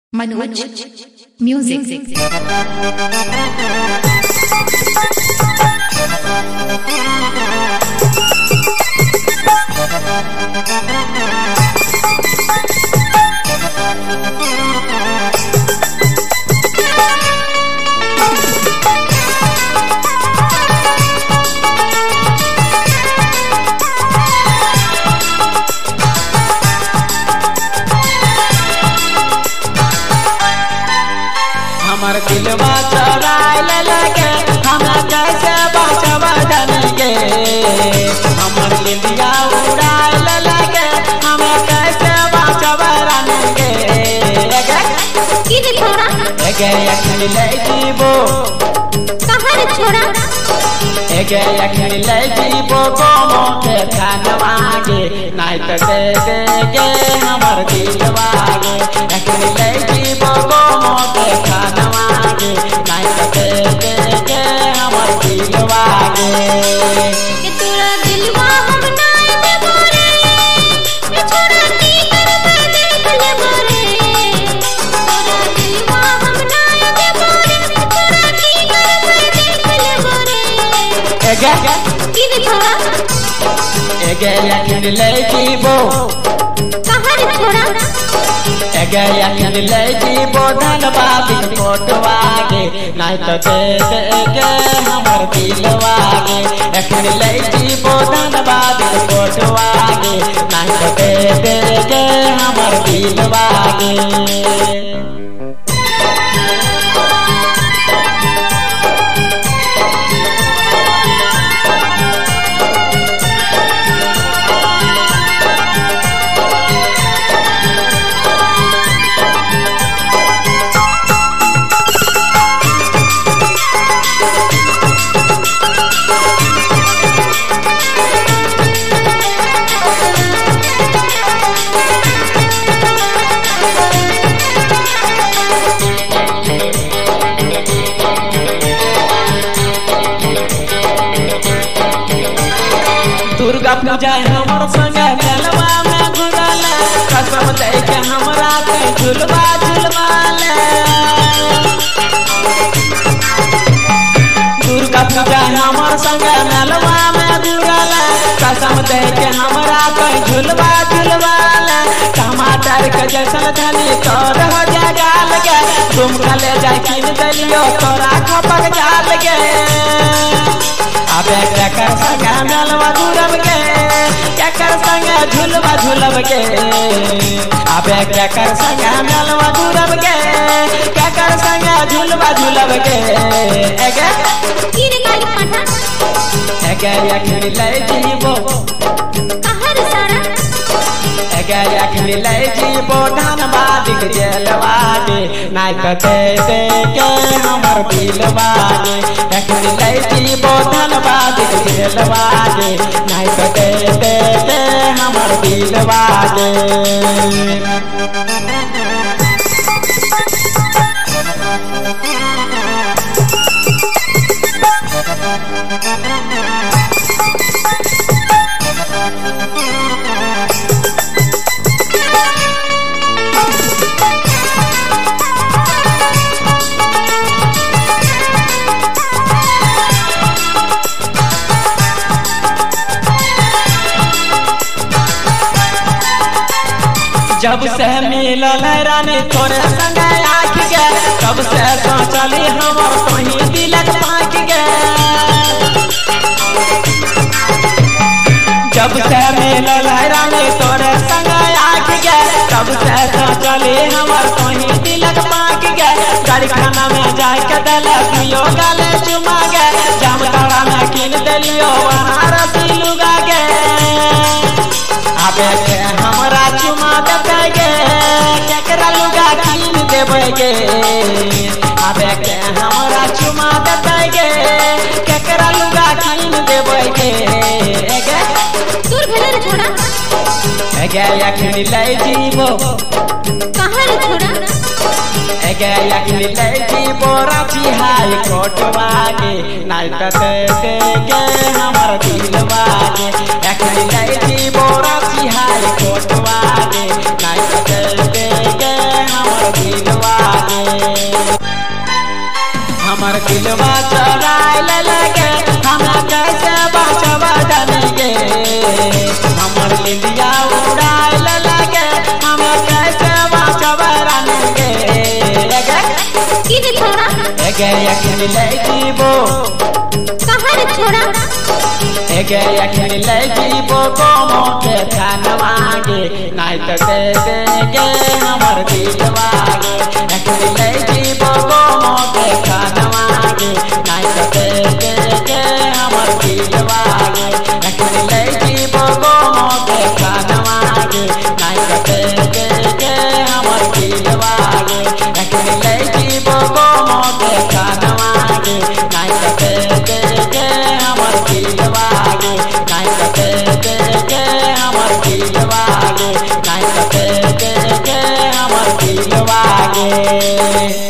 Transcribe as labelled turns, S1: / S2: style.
S1: Manoj music.
S2: हमर दिलवा चोराइल लगे हमरा कैसे बचब जानेंगे। हमर दिलिया उड़ाइल लगे हमरा कैसे बचब जानेंगे।
S3: की रे छोरा
S2: एगे अखनी ले जीबो
S3: कहाँ रे छोरा
S2: एगे अखनी ले जीबो गोमो के खानवागे नहीं तो दे देगे हमर दिलवा गे। अखनी ले जीबो गोमो के खानवागे नहीं तो दे देगे हमर दिलवा गे।
S3: के तोरा दिलवा हम नाय देबो रे ए छोरा की करबे देख लेबो रे। तोरा दिलवा हम नाय देबो रे ए छोरा की करबे देख लेबो रे।
S2: एगे
S3: की रे छोरा
S2: एगे अखनी ले जीबो
S3: कहाँ रे छोरा
S2: एगे अखनी ले जीबो धनबाद कोटवागे नहीं तो दे देगे हमर दिलवा गे। अखनी ले जीबो धनबाद कोटवागे नहीं तो दे देगे हमर दिलवा गे। दुर्गा पूजा हमर संगे मेलवा में घुरल कसम दे के हमरा के झुलवा झुलवाले। दुर्गा पूजा हमर संगे मेलवा में घुरल कसम दे के हमरा के झुलवा झुलवाले। टमाटर के जैसन धनी तोर हो जा गाल के तुम खले जा किन दलियो तोरा खपक जाल के। अबे केकर संगे मेलवा घुरब के केकर संगे झुलवा झुलब के। अबे केकर संगे मेलवा घुरब के केकर संगे झुलवा झुलब के। एगे
S3: की रे काली पाठा
S2: एगे अखनी ले जीबो
S3: कहाँ रे सारा
S2: एगे अखनी ले जीबो धनबाद के जेलवा गे नहीं तो दे देगे हमर दिलवा गे। अखनी ले जीबो धनबाद के जेलवा गे नहीं तो दे देगे हमर दिलवा गे। जब से मिलल रानी तोरे संगे आँख गे तब से सोचली हमर कहीं दिलक पाक गे। जब से मिलल रानी तोरे संगे आँख गे तब से सोचली हमर कहीं दिलक पाक गे। गाड़ी खाना में जाके दले पियो गाले चुमा गे जामताड़ा में किन दलियो वहाँ रसी लुगा गे। आबे के हमरा चुमा देगे केकरा लुगा किन देबै गे। आबे के हमरा चुमा देगे केकरा लुगा किन देबै गे। एगे
S3: दूर भेले रे छोरा
S2: एगे अखनी ले जीबो
S3: कहाँ रे छोरा
S2: एगे अखनी ले जीबो रांची हाई कोटवा गे नहीं तो दे देगे हमर दिलवा गे। अखनी ले जीबो रांची हाई कोटवा गे नहीं तो दे देगे हमर दिलवा हमर दिलवा चोराए लगे हम कैसे बचब जानेंगे हमर निंदिया उड़ाए लगे हम कैसे बचब जानेंगे
S3: की रे छोड़ा
S2: एगे यखन लजीबो
S3: कहाँ रे छोड़ा
S2: एगे यखन लजीबो गोमो के खानवागे नहीं तो दे देंगे हमर दिलवा यखन लजीबो गोमो के खानवागे नहीं तो दे देंगे हमर दिलवा यखन लजीबो गोमो के खानवागे नहीं तो दे देंगे हमर दिलवा यखन लजीबो गोमो के खानवागे नहीं तो दे देंगे हमर दिलवा नहीं तो दे देंगे हमर दिलवा नहीं तो दे देंगे हमर दिलवा